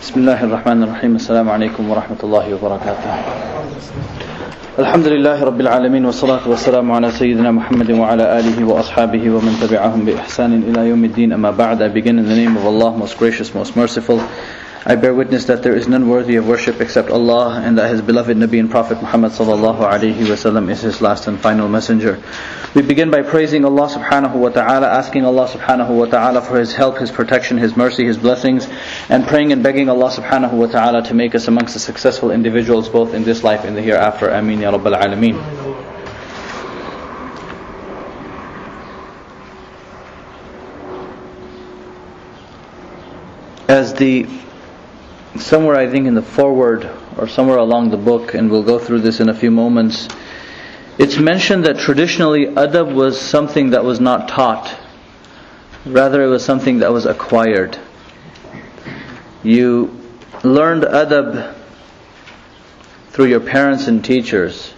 بسم الله الرحمن الرحيم. السلام عليكم ورحمة الله وبركاته. الحمد لله رب العالمين والصلاة والسلام على سيدنا محمد وعلى آله وأصحابه ومن تبعهم بإحسان إلى يوم الدين. أما بعد, I begin in the name of Allah, most gracious, most merciful. I bear witness that there is none worthy of worship except Allah, and that His beloved Nabi and Prophet Muhammad sallallahu alaihi wasallam is His last and final messenger. We begin by praising Allah subhanahu wa ta'ala, asking Allah subhanahu wa ta'ala for His help, His protection, His mercy, His blessings, and praying and begging Allah subhanahu wa ta'ala to make us amongst the successful individuals both in this life and the hereafter. Ameen ya Rabbal Alameen. Somewhere I think in the foreword or somewhere along the book, and we'll go through this in a few moments, it's mentioned that traditionally adab was something that was not taught. Rather, it was something that was acquired. You learned adab through your parents and teachers.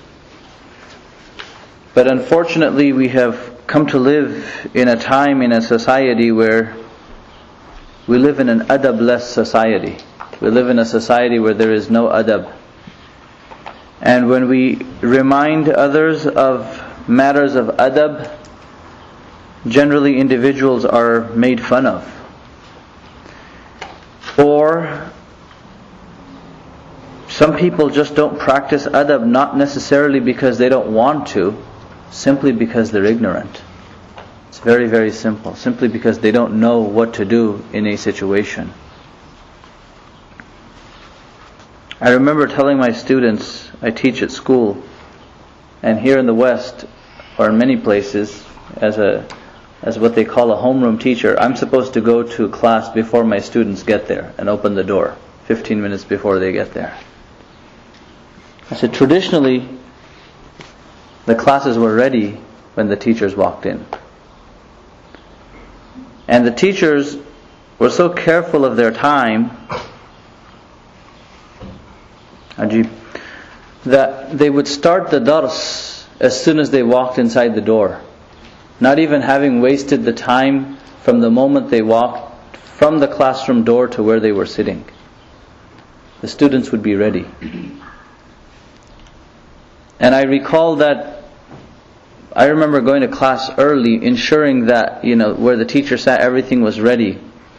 But unfortunately, we have come to live in a time, in a society where we live in an adab-less society. We live in a society where there is no adab. And when we remind others of matters of adab, generally individuals are made fun of. Or some people just don't practice adab, not necessarily because they don't want to, simply because they're ignorant. It's very, very simple. Simply because they don't know what to do in a situation. I remember telling my students, I teach at school, and here in the West, or in many places, as what they call a homeroom teacher, I'm supposed to go to class before my students get there and open the door, 15 minutes before they get there. I said, traditionally, the classes were ready when the teachers walked in. And the teachers were so careful of their time that they would start the dars as soon as they walked inside the door, not even having wasted the time from the moment they walked from the classroom door to where they were sitting. The students would be ready. And I recall that I remember going to class early, ensuring that, where the teacher sat, everything was ready.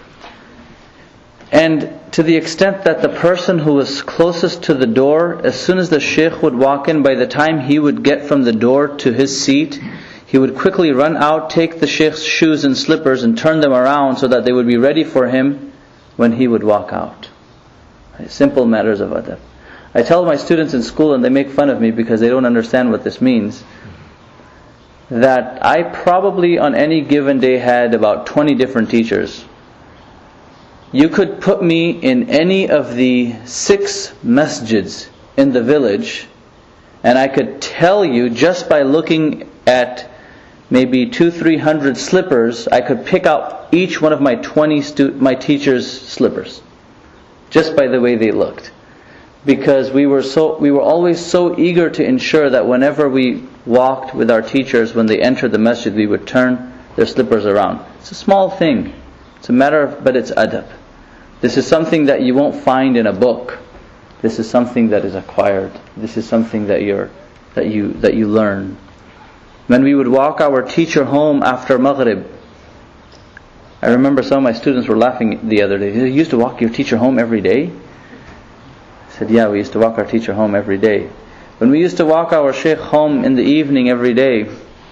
And to the extent that the person who was closest to the door, as soon as the shaykh would walk in, by the time he would get from the door to his seat, he would quickly run out, take the shaykh's shoes and slippers and turn them around so that they would be ready for him when he would walk out. Simple matters of adab. I tell my students in school, and they make fun of me because they don't understand what this means, that I probably on any given day had about 20 different teachers. You could put me in any of the 6 masjids in the village, and I could tell you just by looking at maybe 200-300 slippers, I could pick out each one of my my teachers' slippers, just by the way they looked. Because we were always so eager to ensure that whenever we walked with our teachers, when they entered the masjid, we would turn their slippers around. It's a small thing. It's a matter of, but it's adab. This is something that you won't find in a book. This is something that is acquired. This is something that you learn. When we would walk our teacher home after Maghrib, I remember some of my students were laughing the other day. You used to walk your teacher home every day? I said, yeah, we used to walk our teacher home every day. When we used to walk our shaykh home in the evening every day,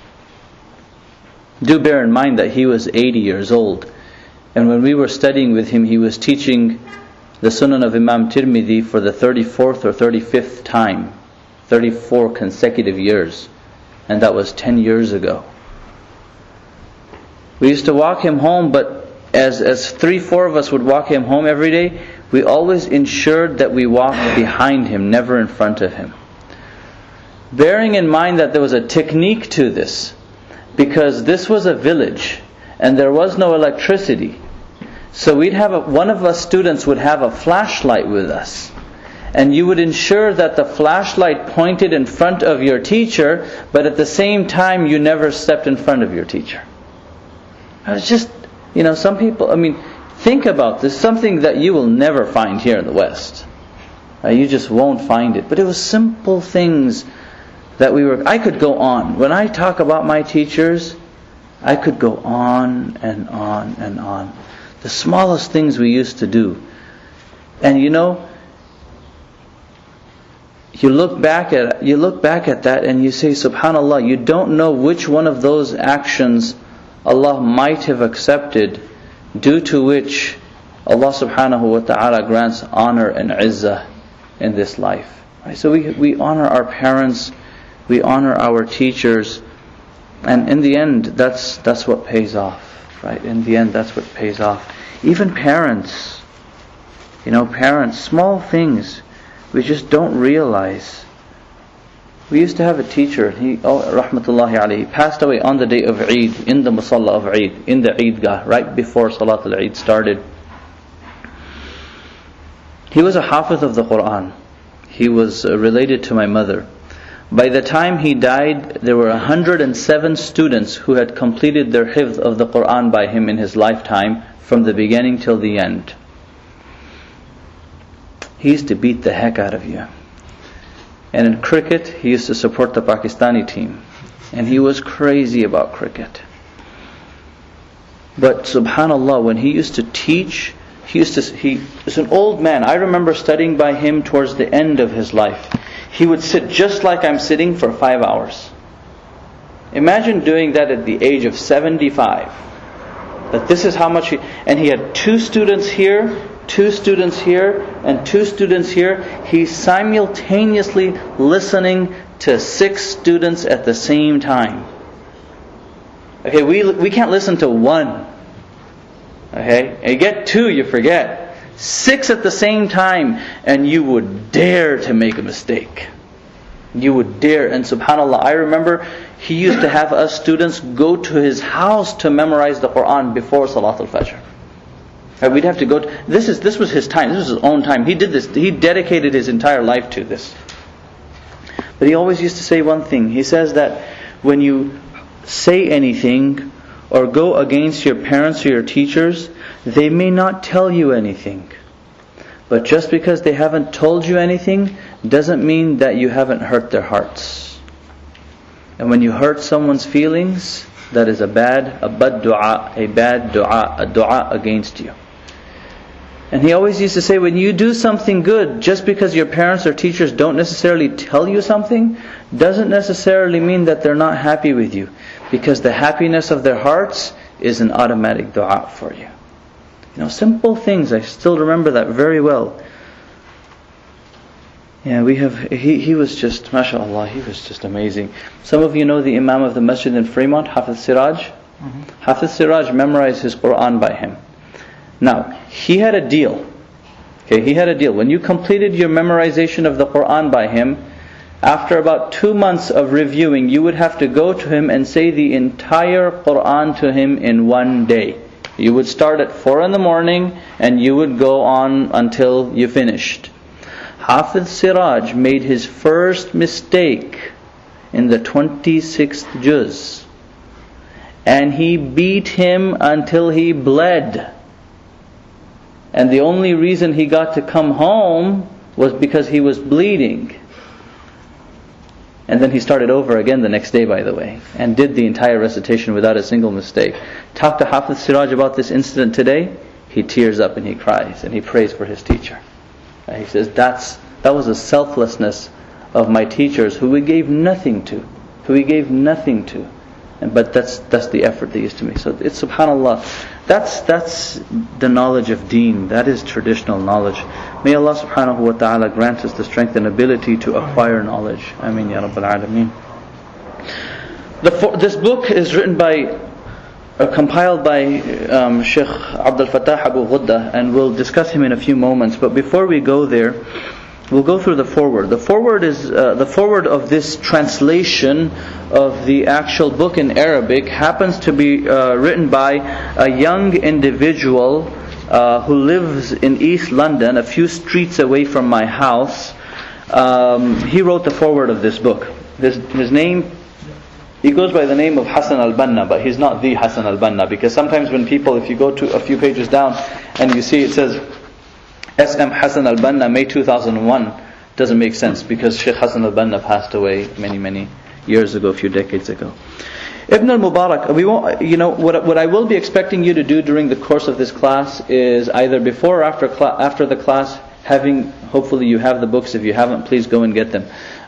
do bear in mind that he was 80 years old. And when we were studying with him, he was teaching the Sunan of Imam Tirmidhi for the 34th or 35th time. 34 consecutive years. And that was 10 years ago. We used to walk him home, but as 3-4 of us would walk him home every day, we always ensured that we walked behind him, never in front of him. Bearing in mind that there was a technique to this, because this was a village, and there was no electricity. So one of us students would have a flashlight with us. And you would ensure that the flashlight pointed in front of your teacher, but at the same time you never stepped in front of your teacher. It was just, some people, Think about this, something that you will never find here in the West. You just won't find it. But it was simple things that I could go on. When I talk about my teachers, I could go on and on and on. The smallest things we used to do. And you look back at that and you say, subhanallah, you don't know which one of those actions Allah might have accepted, due to which Allah subhanahu wa ta'ala grants honor and izzah in this life. Right? So we honor our parents, we honor our teachers, and in the end, that's what pays off. Right? In the end, that's what pays off. Even parents, parents, small things we just don't realize. We used to have a teacher, rahmatullahi alayhi, passed away on the day of Eid, in the musalla of Eid, in the Eidgah, right before Salat al-Eid started. He was a hafiz of the Quran. He was related to my mother. By the time he died, there were 107 students who had completed their hifz of the Quran by him in his lifetime, from the beginning till the end. He used to beat the heck out of you. And in cricket, he used to support the Pakistani team. And he was crazy about cricket. But subhanallah, when he used to teach, he was an old man. I remember studying by him towards the end of his life. He would sit just like I'm sitting for 5 hours. Imagine doing that at the age of 75. That this is how much and he had 2 students here, 2 students here, and 2 students here. He's simultaneously listening to 6 students at the same time. Okay, we can't listen to 1. Okay, and you get 2, you forget. 6 at the same time, and you would dare to make a mistake. You would dare. And subhanallah, I remember he used to have us students go to his house to memorize the Quran before Salat al-Fajr. We'd have to go. This was his time. This was his own time. He did this. He dedicated his entire life to this. But he always used to say one thing. He says that when you say anything or go against your parents or your teachers, they may not tell you anything. But just because they haven't told you anything doesn't mean that you haven't hurt their hearts. And when you hurt someone's feelings, that is a bad dua, a dua against you. And he always used to say, when you do something good, just because your parents or teachers don't necessarily tell you something, doesn't necessarily mean that they're not happy with you. Because the happiness of their hearts is an automatic dua for you. Simple things. I still remember that very well. Yeah, he was just, mashallah, he was just amazing. Some of you know the Imam of the Masjid in Fremont, Hafiz Siraj. Hafiz Siraj memorized his Quran by him. Now, he had a deal. Okay, he had a deal. When you completed your memorization of the Quran by him, after about 2 months of reviewing, you would have to go to him and say the entire Quran to him in 1 day. You would start at 4 in the morning and you would go on until you finished. Hafiz Siraj made his first mistake in the 26th juz. And he beat him until he bled. And the only reason he got to come home was because he was bleeding. And then he started over again the next day, by the way, and did the entire recitation without a single mistake. Talk to Hafiz Siraj about this incident today, he tears up and he cries and he prays for his teacher. And he says, that was a selflessness of my teachers who we gave nothing to. But that's the effort they used to make. So it's subhanallah. That's the knowledge of deen. That is traditional knowledge. May Allah subhanahu wa ta'ala grant us the strength and ability to acquire knowledge. Ameen ya Rabbal Alameen. This book is written compiled by Sheikh Abdul Fattah Abu Ghudda, and we'll discuss him in a few moments. But before we go there, we'll go through the foreword. The foreword is the foreword of this translation of the actual book in Arabic happens to be written by a young individual who lives in East London, a few streets away from my house. He wrote the foreword of this book. His name He goes by the name of Hassan al-Banna, but he's not the Hassan al-Banna, because sometimes when people, if you go to a few pages down and you see it says SM Hassan al-Banna, May 2001, doesn't make sense, because Sheikh Hassan al-Banna passed away many years ago, a few decades ago. Ibn al-Mubarak, what I will be expecting you to do during the course of this class is either before or after the class, hopefully you have the books. If you haven't, please go and get them.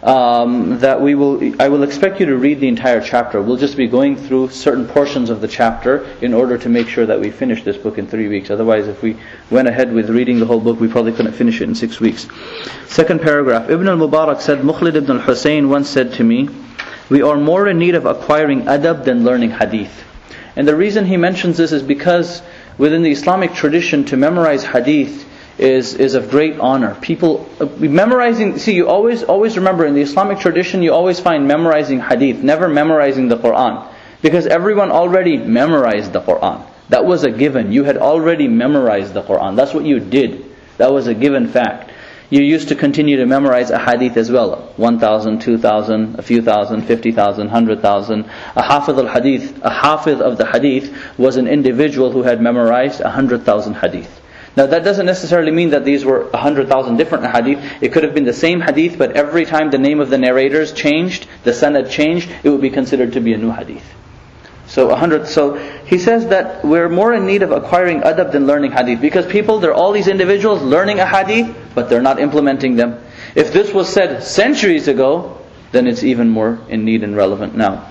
I will expect you to read the entire chapter. We'll just be going through certain portions of the chapter in order to make sure that we finish this book in 3 weeks. Otherwise, if we went ahead with reading the whole book, we probably couldn't finish it in 6 weeks. Second paragraph. Ibn al-Mubarak said, Mukhlid ibn al-Husayn once said to me, we are more in need of acquiring adab than learning hadith. And the reason he mentions this is because within the Islamic tradition, to memorize hadith is of great honor. People memorizing, you always remember in the Islamic tradition, you always find memorizing hadith, never memorizing the Quran. Because everyone already memorized the Quran. That was a given. You had already memorized the Quran. That's what you did. That was a given fact. You used to continue to memorize a hadith as well. 1,000, 2,000, a few thousand, 50,000, 100,000. A hafiz of the hadith was an individual who had memorized 100,000 hadith. Now that doesn't necessarily mean that these were 100,000 different hadith. It could have been the same hadith, but every time the name of the narrators changed, the sanad changed, it would be considered to be a new hadith. So he says that we're more in need of acquiring adab than learning hadith. Because there are all these individuals learning a hadith, but they're not implementing them. If this was said centuries ago, then it's even more in need and relevant now.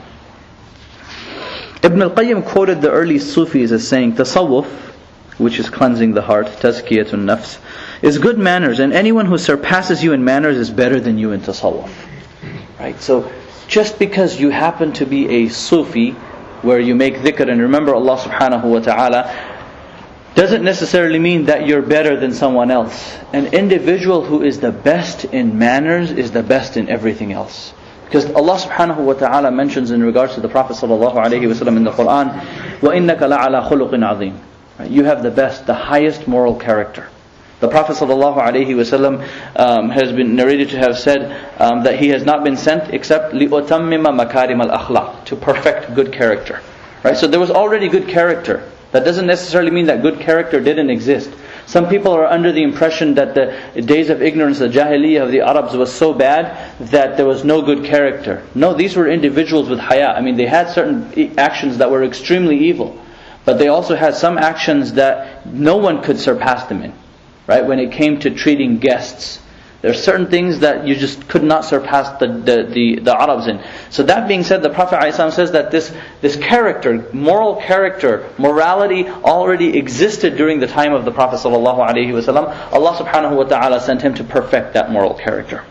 Ibn al-Qayyim quoted the early Sufis as saying, Tasawwuf, which is cleansing the heart, tazkiyatun nafs, is good manners, and anyone who surpasses you in manners is better than you in tasawwuf. Right? So just because you happen to be a Sufi, where you make dhikr and remember Allah subhanahu wa ta'ala, doesn't necessarily mean that you're better than someone else. An individual who is the best in manners is the best in everything else. Because Allah subhanahu wa ta'ala mentions in regards to the Prophet sallallahu alaihi wasallam in the Quran, وَإِنَّكَ لَعَلَى خُلُقٍ عَظِيمٍ. You have the best, the highest moral character. The Prophet ﷺ has been narrated to have said that he has not been sent except لِأُتَمِّمَ مَكَارِمَ الْأَخْلَاقِ, to perfect good character. Right? So there was already good character. That doesn't necessarily mean that good character didn't exist. Some people are under the impression that the days of ignorance, the Jahiliyyah of the Arabs was so bad that there was no good character. No, these were individuals with haya. I mean, they had certain actions that were extremely evil. But they also had some actions that no one could surpass them in. Right? When it came to treating guests, there are certain things that you just could not surpass the Arabs in. So that being said, the Prophet ﷺ says that this character, moral character, morality already existed during the time of the Prophet ﷺ. Allah subhanahu wa ta'ala sent him to perfect that moral character.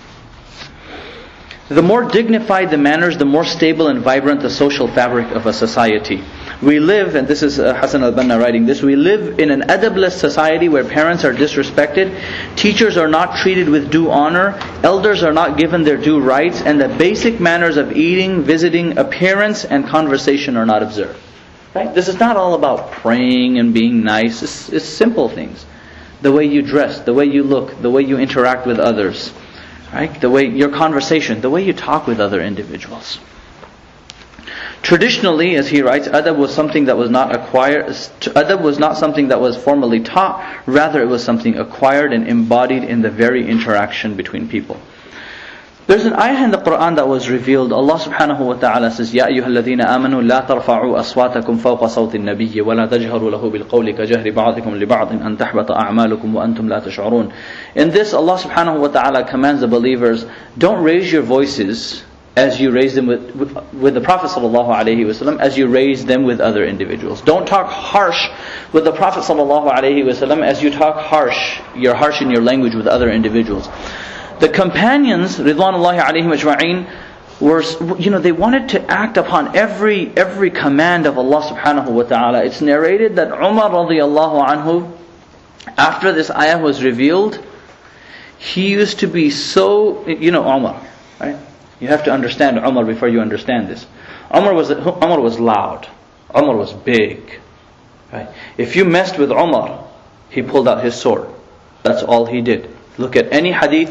The more dignified the manners, the more stable and vibrant the social fabric of a society. We live, and this is Hassan al-Banna writing this, we live in an adabless society where parents are disrespected, teachers are not treated with due honor, elders are not given their due rights, and the basic manners of eating, visiting, appearance, and conversation are not observed. Right? This is not all about praying and being nice. It's simple things. The way you dress, the way you look, the way you interact with others. Right? The way your conversation, the way you talk with other individuals. Traditionally, as he writes, adab was something that was not acquired. Adab was not something that was formally taught. Rather, it was something acquired and embodied in the very interaction between people. There's an ayah in the Quran that was revealed. Allah subhanahu wa ta'ala says, يَا أَيُّهَا الَّذِينَ آمَنُوا لَا تَرْفَعُوا أَصْوَاتَكُمْ فَوْقَ صَوْتِ النَّبِيِّ وَلَا تَجْهَرُوا لَهُ بِالْقَوْلِ كَجَهْرِ بَعْضِكُمْ لِبَعْضٍ أَن تَحْبَطَ أَعْمَالُكُمْ وَأَنْتُمْ لَا تَشْعُرُونَ. In this, Allah subhanahu wa ta'ala commands the believers, don't raise your voices as you raise them with the Prophet sallallahu alaihi wasallam, as you raise them with other individuals. Don't talk harsh with the Prophet sallallahu alaihi wasallam as you talk harsh. You're harsh in your language with other individuals. The companions, Ridwanullahi alaihim ajma'in, they wanted to act upon every command of Allah subhanahu wa ta'ala. It's narrated that Umar radiyallahu anhu, after this ayah was revealed, he used to be so, Umar, right? You have to understand Umar before you understand this. Umar was loud. Umar was big. Right? If you messed with Umar, he pulled out his sword. That's all he did. Look at any hadith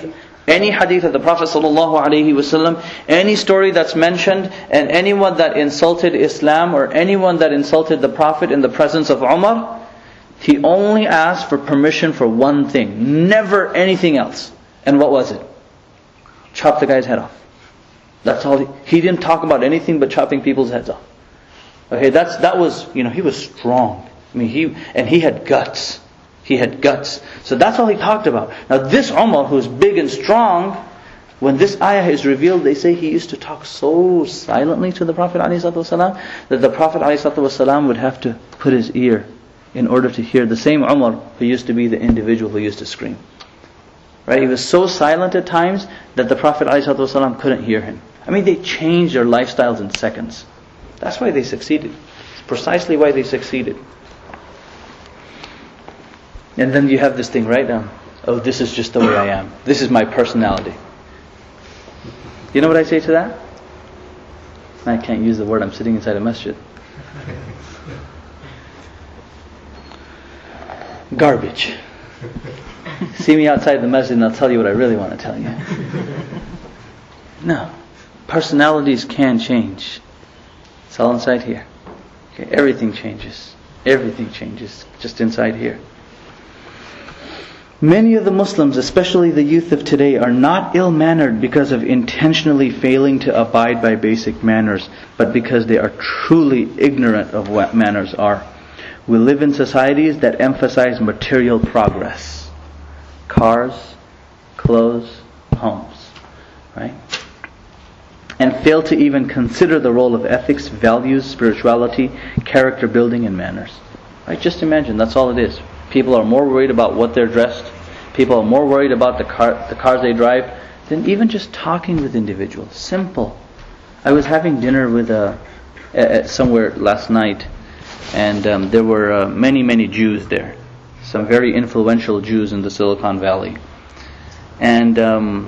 Any hadith of the Prophet ﷺ, any story that's mentioned, and anyone that insulted Islam or anyone that insulted the Prophet in the presence of Umar, he only asked for permission for one thing, never anything else. And what was it? Chop the guy's head off. That's all. He didn't talk about anything but chopping people's heads off. Okay, that was, he was strong. I mean, he had guts. He had guts. So that's all he talked about. Now this Umar, who's big and strong, when this ayah is revealed, they say he used to talk so silently to the Prophet ﷺ that the Prophet ﷺ would have to put his ear in order to hear the same Umar who used to be the individual who used to scream. Right? He was so silent at times that the Prophet ﷺ couldn't hear him. I mean, they changed their lifestyles in seconds. That's why they succeeded. It's precisely why they succeeded. And then you have this thing right now. Oh, this is just the way I am. This is my personality. You know what I say to that? I can't use the word. I'm sitting inside a masjid. Garbage. See me outside the masjid and I'll tell you what I really want to tell you. No. Personalities can change. It's all inside here. Okay, everything changes. Everything changes just inside here. Many of the Muslims, especially the youth of today, are not ill-mannered because of intentionally failing to abide by basic manners, but because they are truly ignorant of what manners are. We live in societies that emphasize material progress. Cars, clothes, homes. Right? And fail to even consider the role of ethics, values, spirituality, character building, and manners. Right? Just imagine, that's all it is. People are more worried about what they're dressed. People are more worried about the cars they drive than even just talking with individuals. Simple. I was having dinner with somewhere last night, and there were many Jews there. Some very influential Jews in the Silicon Valley. And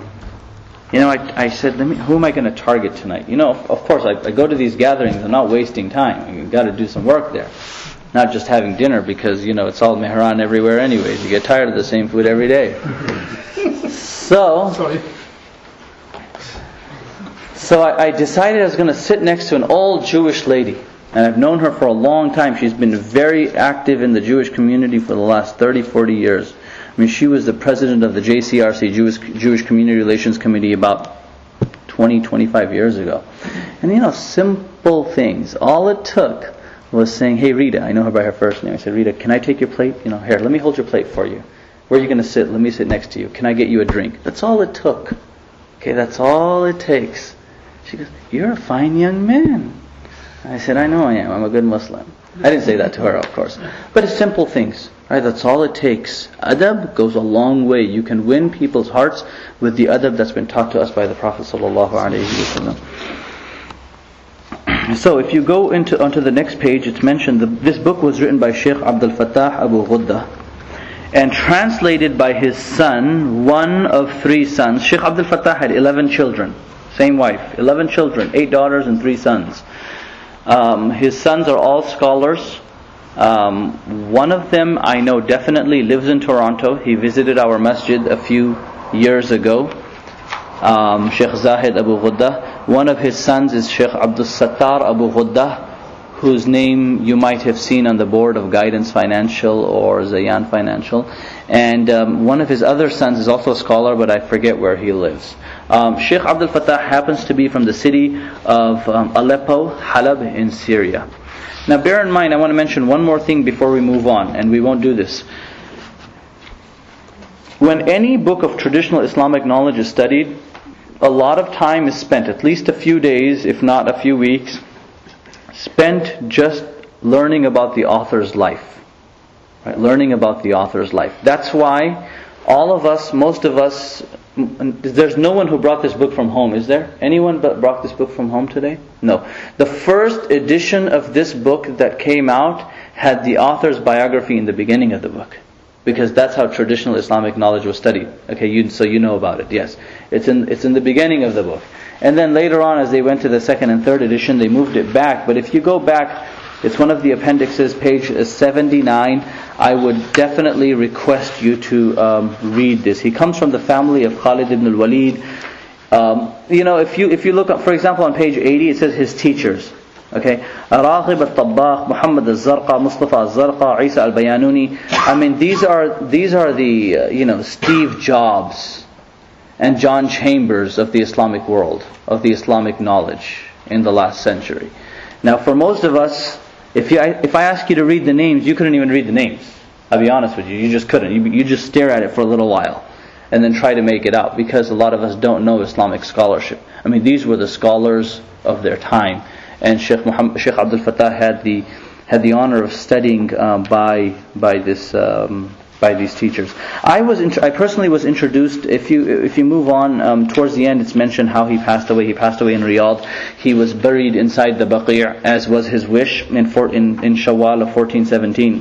I said, who am I going to target tonight? Of course, I go to these gatherings. I'm not wasting time. You've got to do some work there. Not just having dinner because, it's all mehran everywhere anyways. You get tired of the same food every day. So I decided I was going to sit next to an old Jewish lady. And I've known her for a long time. She's been very active in the Jewish community for the last 30, 40 years. I mean, she was the president of the JCRC, Jewish Community Relations Committee, about 20, 25 years ago. And simple things. All it took was saying, hey Rita, I know her by her first name. I said, Rita, can I take your plate? Here, let me hold your plate for you. Where are you going to sit? Let me sit next to you. Can I get you a drink? That's all it took. Okay, that's all it takes. She goes, you're a fine young man. I said, I know I am. I'm a good Muslim. I didn't say that to her, of course. But it's simple things. Right? That's all it takes. Adab goes a long way. You can win people's hearts with the adab that's been taught to us by the Prophet ﷺ. So if you go onto the next page, it's mentioned this book was written by Sheikh Abdul Fattah Abu Ghudda and translated by his son, one of 3 sons. Sheikh Abdul Fattah had 11 children, same wife, 11 children, 8 daughters and 3 sons. His sons are all scholars. One of them I know definitely lives in Toronto. He visited our masjid a few years ago. Sheikh Zahid Abu Ghudda. One of his sons is Sheikh Abdul Sattar Abu Ghudda, whose name you might have seen on the board of Guidance Financial or Zayan Financial. And one of his other sons is also a scholar, but I forget where he lives. Sheikh Abdul Fattah happens to be from the city of Aleppo, Halab in Syria. Now bear in mind, I want to mention one more thing before we move on, and we won't do this. When any book of traditional Islamic knowledge is studied, a lot of time is spent, at least a few days, if not a few weeks, spent just learning about the author's life. Right? Learning about the author's life. That's why all of us, most of us, there's no one who brought this book from home, is there? Anyone brought this book from home today? No. The first edition of this book that came out had the author's biography in the beginning of the book. Because that's how traditional Islamic knowledge was studied. Okay, so you know about it. Yes, it's in the beginning of the book, and then later on, as they went to the second and third edition, they moved it back. But if you go back It's one of the appendixes, page 79. I would definitely request you to read this. He comes from the family of Khalid ibn al-Walid. If you look up, for example, on page 80, it says his teachers. Okay, Raghib al-Tabbakh, Muhammad al-Zarqa, Mustafa al-Zarqa, Isa al-Bayanuni. I mean, these are the Steve Jobs and John Chambers of the Islamic world, of the Islamic knowledge in the last century. Now, for most of us, if I ask you to read the names, you couldn't even read the names. I'll be honest with you, you just couldn't. You just stare at it for a little while and then try to make it out, because a lot of us don't know Islamic scholarship. I mean, these were the scholars of their time. And Sheikh Abdul Fattah had the honor of studying by these teachers. I personally was introduced. If you move on towards the end, it's mentioned how he passed away. He passed away in Riyadh. He was buried inside the Baqi', as was his wish, in Shawwal of 1417.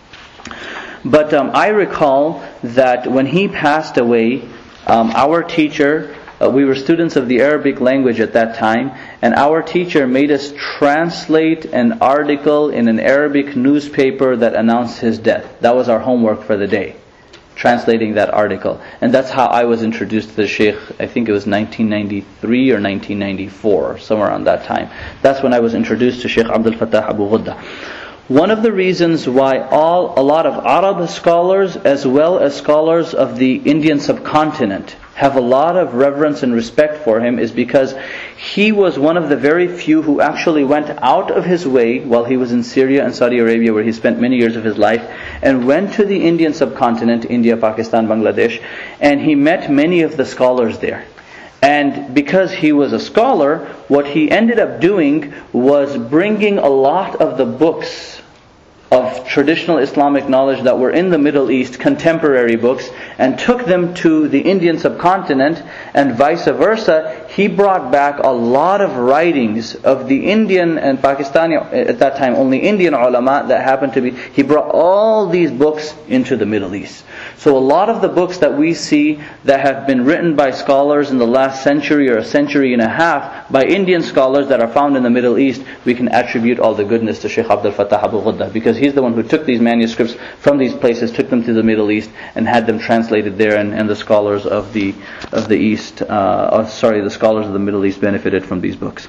But I recall that when he passed away, our teacher. We were students of the Arabic language at that time, and our teacher made us translate an article in an Arabic newspaper that announced his death. That was our homework for the day, translating that article. And that's how I was introduced to the Shaykh. I think it was 1993 or 1994, somewhere around that time. That's when I was introduced to Shaykh Abdul Fattah Abu Ghudda. One of the reasons why a lot of Arab scholars, as well as scholars of the Indian subcontinent, have a lot of reverence and respect for him is because he was one of the very few who actually went out of his way while he was in Syria and Saudi Arabia, where he spent many years of his life, and went to the Indian subcontinent, India, Pakistan, Bangladesh, and he met many of the scholars there. And because he was a scholar, what he ended up doing was bringing a lot of the books of traditional Islamic knowledge that were in the Middle East, contemporary books, and took them to the Indian subcontinent, and vice versa. He brought back a lot of writings of the Indian and Pakistani, at that time only Indian ulama that happened to be. He brought all these books into the Middle East. So a lot of the books that we see that have been written by scholars in the last century or a century and a half by Indian scholars that are found in the Middle East, we can attribute all the goodness to Shaykh Abdul Fattah Abu Ghudda, because he's the one who took these manuscripts from these places, took them to the Middle East, and had them translated there, and the scholars of the East, the scholars of the Middle East benefited from these books.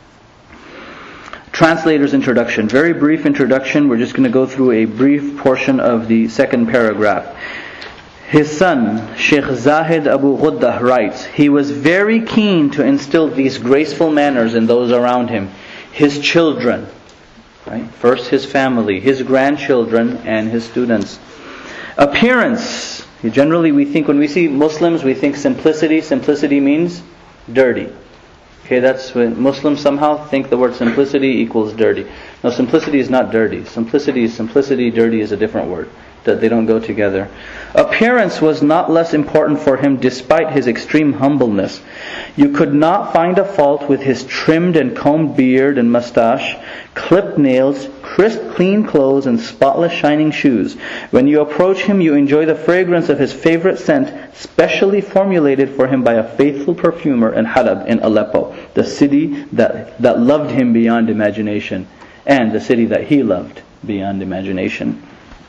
Translator's introduction. Very brief introduction. We're just going to go through a brief portion of the second paragraph. His son, Sheikh Zahid Abu Ghudda, writes, he was very keen to instill these graceful manners in those around him. His children, right? First his family, his grandchildren, and his students. Appearance. Generally we think, when we see Muslims, we think simplicity. Simplicity means dirty. Okay, that's when Muslims somehow think the word simplicity equals dirty. No, simplicity is not dirty. Simplicity is simplicity, dirty is a different word. That they don't go together. Appearance was not less important for him despite his extreme humbleness. You could not find a fault with his trimmed and combed beard and mustache, clipped nails, crisp clean clothes, and spotless shining shoes. When you approach him, you enjoy the fragrance of his favorite scent, specially formulated for him by a faithful perfumer in Halab in Aleppo, the city that loved him beyond imagination, and the city that he loved beyond imagination.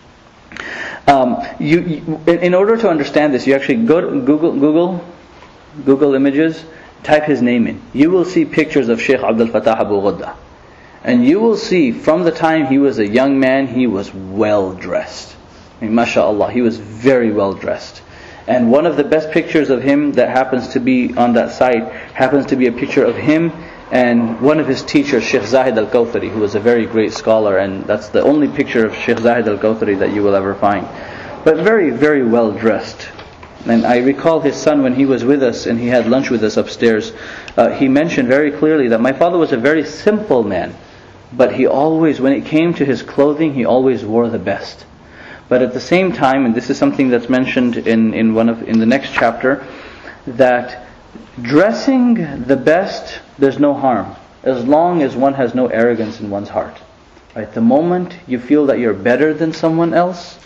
In order to understand this, you actually go to Google Images, type his name in. You will see pictures of Shaykh Abdul Fattah Abu Ghudda. And you will see from the time he was a young man, he was well dressed. I mean, mashallah, he was very well dressed. And one of the best pictures of him that happens to be on that site happens to be a picture of him and one of his teachers, Sheikh Zahid al-Kawthari, who was a very great scholar, and that's the only picture of Sheikh Zahid al-Kawthari that you will ever find. But very, very well dressed. And I recall his son when he was with us and he had lunch with us upstairs, he mentioned very clearly that my father was a very simple man, but he always, when it came to his clothing, he always wore the best. But at the same time, and this is something that's mentioned in the next chapter, that dressing the best, there's no harm, as long as one has no arrogance in one's heart. Right? The moment you feel that you're better than someone else,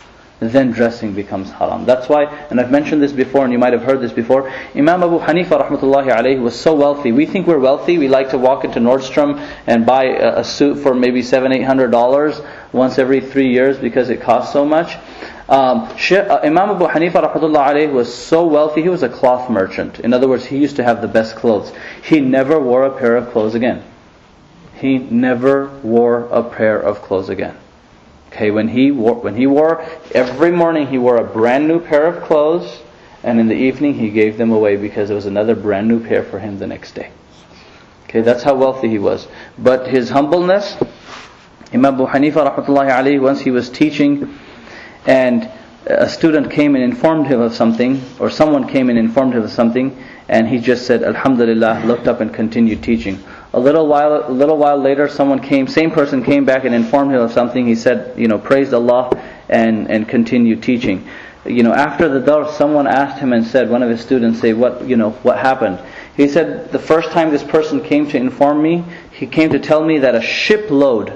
then dressing becomes haram. That's why, and I've mentioned this before and you might have heard this before, Imam Abu Hanifa rahmatullahi alayhi was so wealthy. We think we're wealthy, we like to walk into Nordstrom and buy a suit for maybe $700-800 once every 3 years because it costs so much. Imam Abu Hanifa rahmatullahi alayhi was so wealthy, he was a cloth merchant. In other words, he used to have the best clothes. He never wore a pair of clothes again. He never wore a pair of clothes again. Okay, when he wore, every morning he wore a brand new pair of clothes, and in the evening he gave them away because there was another brand new pair for him the next day. Okay, that's how wealthy he was. But his humbleness, Imam Abu Hanifa rahmatullahi alayhi, once he was teaching, and a student came and informed him of something, or someone came and informed him of something, and he just said, Alhamdulillah, looked up and continued teaching. A little while later, same person came back and informed him of something. He said, praised Allah and continued teaching. After the dars, someone asked him and said, one of his students said, what happened? He said, the first time this person came to inform me, he came to tell me that a shipload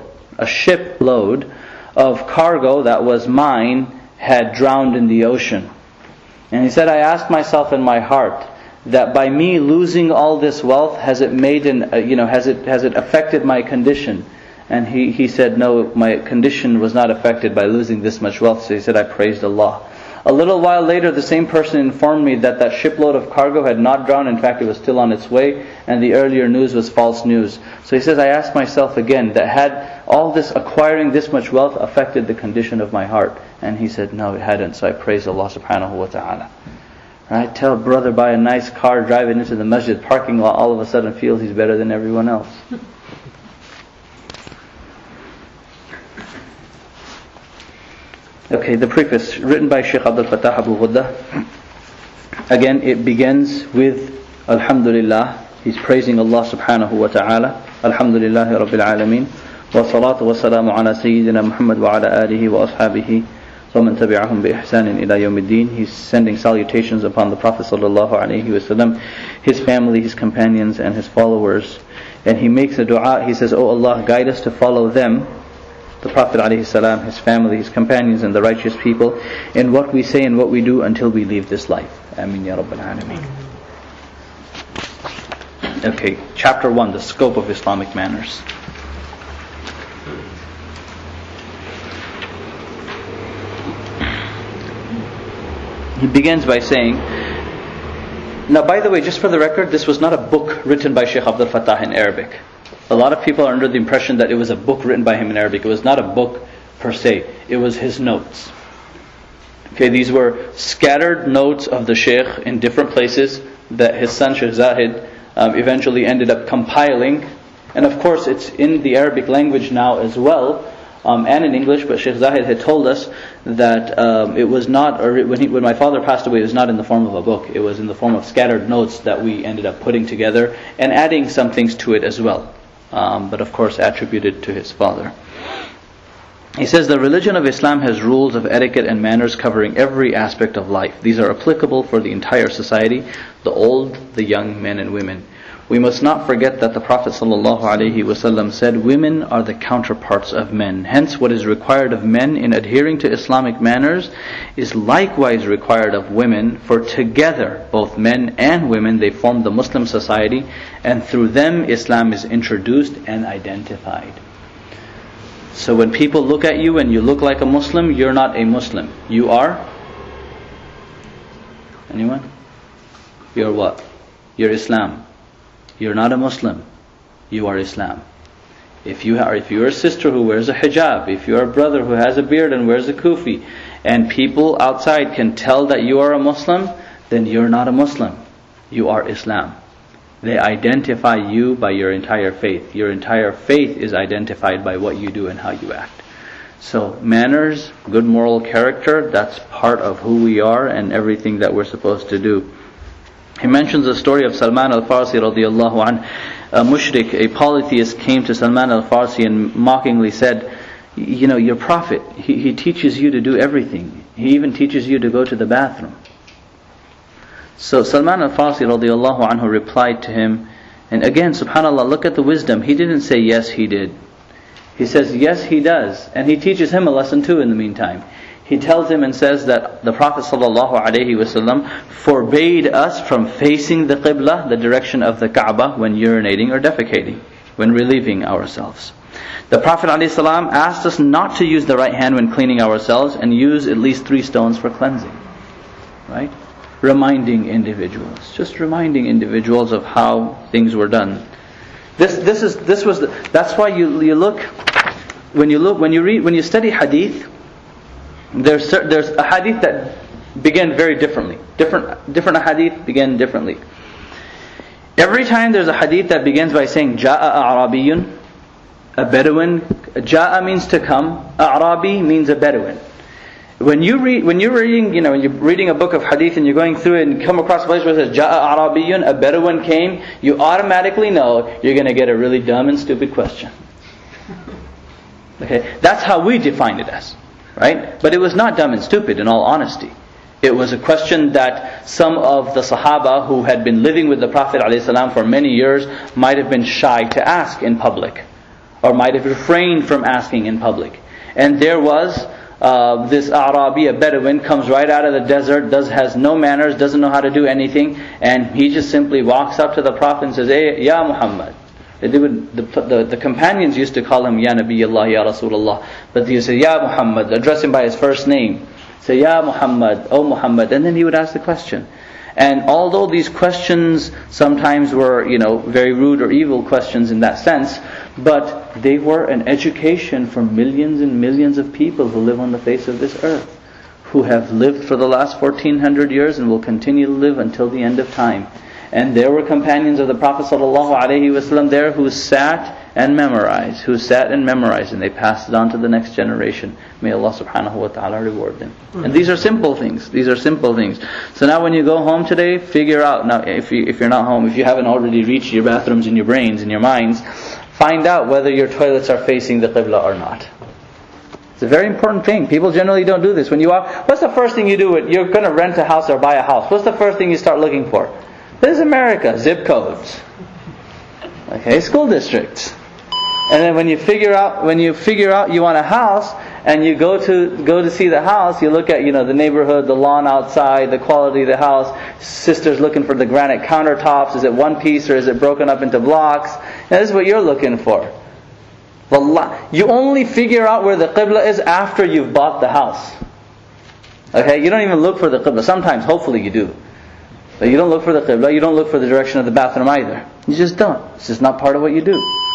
of cargo that was mine had drowned in the ocean. And he said, I asked myself in my heart, that by me losing all this wealth, has it affected my condition? And he said, no, my condition was not affected by losing this much wealth. So he said, I praised Allah. A little while later, the same person informed me that shipload of cargo had not drowned. In fact, it was still on its way, and the earlier news was false news. So he says, I asked myself again, that had all this acquiring this much wealth affected the condition of my heart? And he said, no, it hadn't. So I praised Allah subhanahu wa ta'ala. Right? Tell a brother, buy a nice car, drive it into the masjid parking lot, all of a sudden feels he's better than everyone else. Okay, the preface, written by Shaykh Abdul Fattah Abu Ghudda. Again, it begins with Alhamdulillah. He's praising Allah subhanahu wa ta'ala. Alhamdulillahi Rabbil Alameen. Wa salatu wa salamu ala Sayyidina Muhammad wa ala alihi wa ashabihi. وَمَنْ تَبِعَهُمْ بِإِحْسَانٍ إِلَى يَوْمِ الدِّينِ. He's sending salutations upon the Prophet ﷺ, his family, his companions, and his followers. And he makes a dua. He says, "O Allah, guide us to follow them," the Prophet ﷺ, his family, his companions, and the righteous people, in what we say and what we do until we leave this life. Ameen Ya Rabbal Alameen. Okay, chapter 1, the scope of Islamic manners. He begins by saying, now by the way, just for the record, this was not a book written by Shaykh Abdul Fattah in Arabic. A lot of people are under the impression that it was a book written by him in Arabic. It was not a book per se. It was his notes. Okay, these were scattered notes of the Shaykh in different places that his son Shaykh Zahid eventually ended up compiling. And of course it's in the Arabic language now as well, and in English, but Shaykh Zahid had told us that it was not, or when my father passed away, it was not in the form of a book. It was in the form of scattered notes that we ended up putting together and adding some things to it as well. But of course attributed to his father. He says, the religion of Islam has rules of etiquette and manners covering every aspect of life. These are applicable for the entire society, the old, the young, men and women. We must not forget that the Prophet ﷺ said, women are the counterparts of men. Hence, what is required of men in adhering to Islamic manners is likewise required of women, for together, both men and women, they form the Muslim society, and through them Islam is introduced and identified. So when people look at you and you look like a Muslim, you're not a Muslim. You are? Anyone? You're what? You're Islam. You're not a Muslim. You are Islam. If you're a sister who wears a hijab, if you're a brother who has a beard and wears a kufi, and people outside can tell that you are a Muslim, then you're not a Muslim. You are Islam. They identify you by your entire faith. Your entire faith is identified by what you do and how you act. So manners, good moral character, that's part of who we are and everything that we're supposed to do. He mentions the story of Salman al-Farsi radiyallahu anh. A mushrik, a polytheist, came to Salman al-Farsi and mockingly said, your prophet, he teaches you to do everything. He even teaches you to go to the bathroom. So Salman al-Farsi radiyallahu anhu replied to him, and again, subhanAllah, look at the wisdom. He didn't say, yes, he did. He says, yes, he does. And he teaches him a lesson too in the meantime. he tells him and says that the Prophet ﷺ forbade us from facing the Qibla, the direction of the Kaaba, when urinating or defecating, when relieving ourselves. The Prophet ﷺ asked us not to use the right hand when cleaning ourselves, and use at least 3 stones for cleansing. Right? Reminding individuals. Just reminding individuals of how things were done. That's why when you study hadith, there's a hadith that begin very differently. Different hadith begin differently. Every time there's a hadith that begins by saying Ja'a A'rabiyun, a Bedouin. Ja'a means to come. A'rabi means a Bedouin. When you're reading a book of hadith and you're going through it and come across a place where it says Ja'a A'rabiyun, a Bedouin came, you automatically know you're going to get a really dumb and stupid question. Okay, that's how we define it as, right? But it was not dumb and stupid, in all honesty. It was a question that some of the Sahaba who had been living with the Prophet ﷺ for many years might have been shy to ask in public, or might have refrained from asking in public. And there was this A'rabi, a Bedouin, comes right out of the desert, has no manners, doesn't know how to do anything, and he just simply walks up to the Prophet and says, "Hey, Ya Muhammad." The companions used to call him Ya Nabiyullah, Ya Rasulullah, but he would say, "Ya Muhammad," address him by his first name. Say, "Ya Muhammad, O Muhammad," and then he would ask the question. And although these questions sometimes were, very rude or evil questions in that sense, but they were an education for millions and millions of people who live on the face of this earth, who have lived for the last 1400 years and will continue to live until the end of time. And there were companions of the Prophet ﷺ there who sat and memorized, and they passed it on to the next generation. May Allah subhanahu wa ta'ala reward them. And these are simple things. So now when you go home today, figure out, now if you're not home, if you haven't already reached your bathrooms in your brains, in your minds, find out whether your toilets are facing the Qibla or not. It's a very important thing. People generally don't do this. When you walk, what's the first thing you do? You're going to rent a house or buy a house. What's the first thing you start looking for? This is America. Zip codes. Okay, school districts. And then when you figure out you want a house, and you go to see the house, you look at the neighborhood, the lawn outside, the quality of the house. Sisters looking for the granite countertops. Is it one piece or is it broken up into blocks? And this is what you're looking for. You only figure out where the Qibla is after you've bought the house. Okay, you don't even look for the Qibla. Sometimes, hopefully, you do. But you don't look for the Qibla, you don't look for the direction of the bathroom either. You just don't. It's just not part of what you do.